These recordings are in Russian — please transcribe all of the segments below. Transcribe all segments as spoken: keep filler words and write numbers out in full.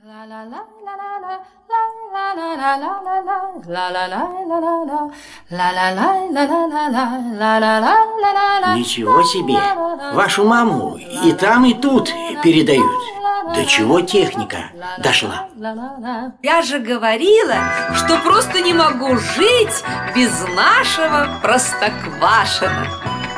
Ничего себе! Вашу маму и там, и тут передают. До чего техника дошла? Я же говорила, что просто не могу жить без нашего Простоквашино.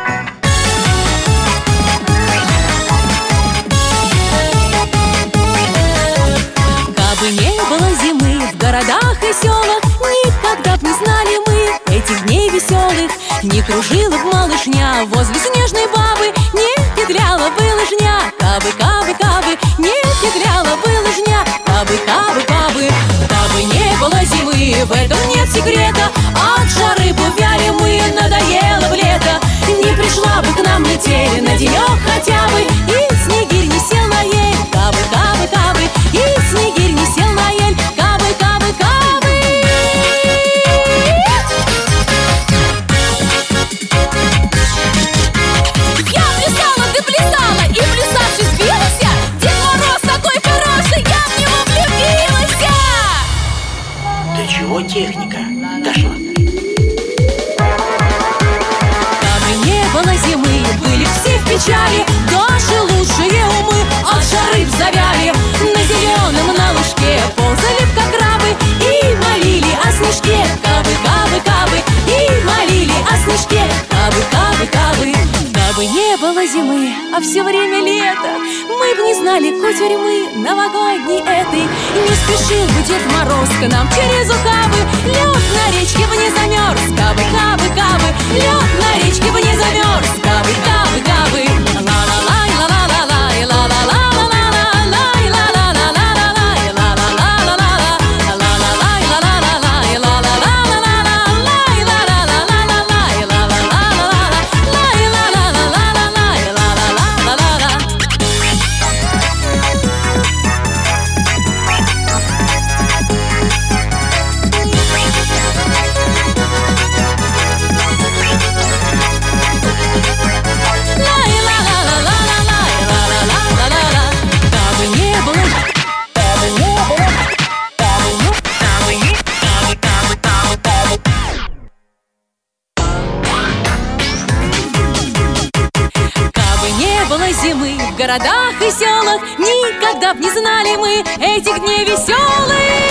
Кабы не было зимы в городах и селах, никогда б не знали мы этих дней веселых. Не кружила б малышня возле снежной бабы, не петляла бы лыжня. Кабы, кабы, кабы, не петляла бы лыжня. Кабы, кабы, кабы, кабы не было зимы, в этом нет секрета. От жары бы вяли мы, надоело б лето. Не пришла бы к нам метель на денек хотя бы, и снегирь не сел на ель. Кабы, кабы, кабы, и снегирь не сел на ель. Кабы, кабы, кабы. Я плясала, ты плясала, и плясавший сбилась. Дед Мороз такой хороший, я в него влюбилась. До чего техника дошла? Кабы не было зимы, были все в печали. Наши лучшие умы от жары б завяли. На зеленом на лужке ползали б как крабы и молили о снежке. Кабы, кабы, кабы, и молили о снежке. Кабы, кабы, кабы. Кабы не было зимы, а все время лето, мы б не знали кутерьмы новогодней этой. Не спешил бы Дед Мороз к нам через ухабы. Лед на речке бы не замерз. Кабы, кабы, кабы, лед на речке бы не замерз. Кабы, кабы, кабы. Зимы в городах и селах, никогда б не знали мы этих дней веселых.